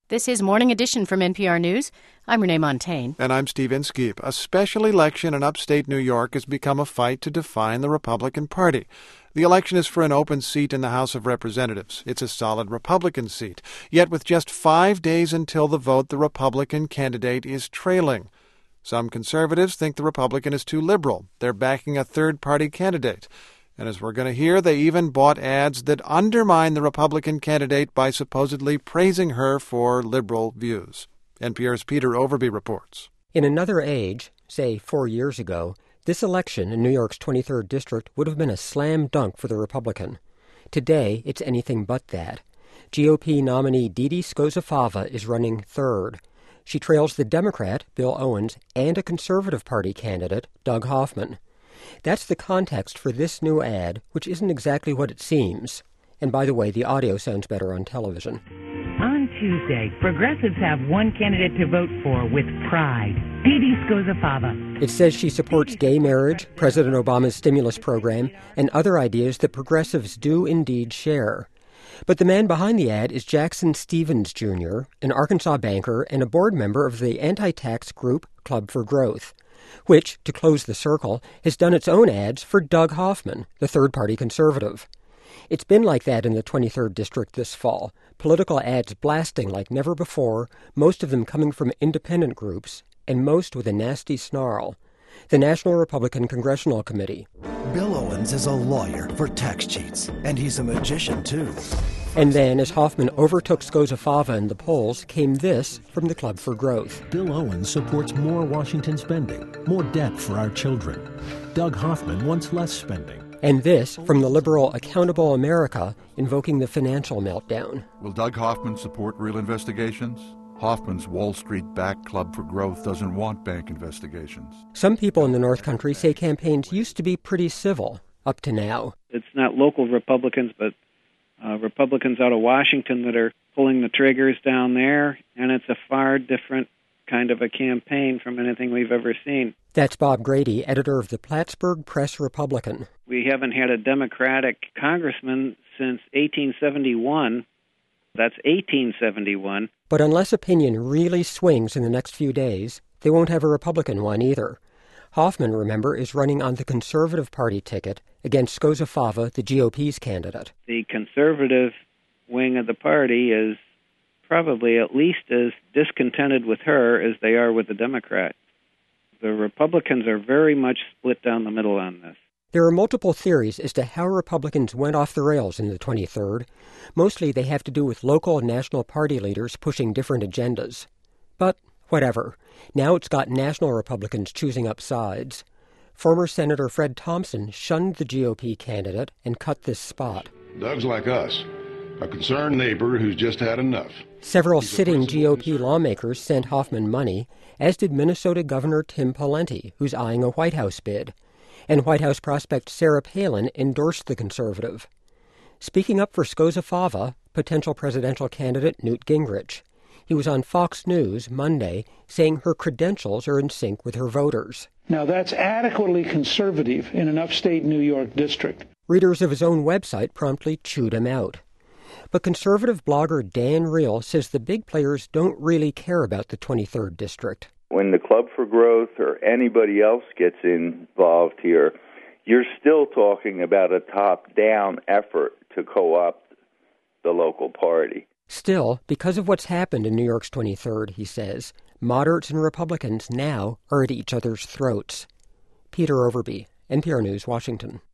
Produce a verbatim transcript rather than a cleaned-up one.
This is Morning Edition from N P R News. I'm Renee Montaigne. And I'm Steve Inskeep. A special election in upstate New York has become a fight to define the Republican Party. The election is for an open seat in the House of Representatives. It's a solid Republican seat. Yet with just five days until the vote, the Republican candidate is trailing. Some conservatives think the Republican is too liberal. They're backing a third-party candidate. And as we're going to hear, they even bought ads that undermine the Republican candidate by supposedly praising her for liberal views. N P R's Peter Overby reports. In another age, say four years ago, this election in New York's twenty-third district would have been a slam dunk for the Republican. Today, it's anything but that. G O P nominee Dede Scozzafava is running third. She trails the Democrat, Bill Owens, and a Conservative Party candidate, Doug Hoffman. That's the context for this new ad, which isn't exactly what it seems. And by the way, the audio sounds better on television. On Tuesday, progressives have one candidate to vote for with pride, Dede Scozzafava. It says she supports gay marriage, President Obama's stimulus program, and other ideas that progressives do indeed share. But the man behind the ad is Jackson Stephens, Junior, an Arkansas banker and a board member of the anti-tax group Club for Growth, which, to close the circle, has done its own ads for Doug Hoffman, the third-party conservative. It's been like that in the twenty-third district this fall, political ads blasting like never before, most of them coming from independent groups, and most with a nasty snarl. The National Republican Congressional Committee. Bill Owens is a lawyer for tax cheats, and he's a magician, too. And then, as Hoffman overtook Scozzafava in the polls, came this from the Club for Growth. Bill Owens supports more Washington spending, more debt for our children. Doug Hoffman wants less spending. And this from the liberal Accountable America, invoking the financial meltdown. Will Doug Hoffman support real investigations? Hoffman's Wall Street-backed Club for Growth doesn't want bank investigations. Some people in the North Country say campaigns used to be pretty civil, up to now. It's not local Republicans, but uh, Republicans out of Washington that are pulling the triggers down there, and it's a far different kind of a campaign from anything we've ever seen. That's Bob Grady, editor of the Plattsburgh Press-Republican. We haven't had a Democratic congressman since eighteen seventy-one. That's eighteen seventy-one. But unless opinion really swings in the next few days, they won't have a Republican one either. Hoffman, remember, is running on the Conservative Party ticket against Scozzafava, the G O P's candidate. The conservative wing of the party is probably at least as discontented with her as they are with the Democrats. The Republicans are very much split down the middle on this. There are multiple theories as to how Republicans went off the rails in the twenty-third. Mostly they have to do with local and national party leaders pushing different agendas. But whatever. Now it's got national Republicans choosing up sides. Former Senator Fred Thompson shunned the G O P candidate and cut this spot. Doug's like us, a concerned neighbor who's just had enough. Several sitting G O P lawmakers sent Hoffman money, as did Minnesota Governor Tim Pawlenty, who's eyeing a White House bid. And White House prospect Sarah Palin endorsed the conservative. Speaking up for Scozzafava, potential presidential candidate Newt Gingrich. He was on Fox News Monday saying her credentials are in sync with her voters. Now that's adequately conservative in an upstate New York district. Readers of his own website promptly chewed him out. But conservative blogger Dan Reel says the big players don't really care about the twenty-third district. When the Club for Growth or anybody else gets involved here, you're still talking about a top-down effort to co-opt the local party. Still, because of what's happened in New York's twenty-third, he says, moderates and Republicans now are at each other's throats. Peter Overby, N P R News, Washington.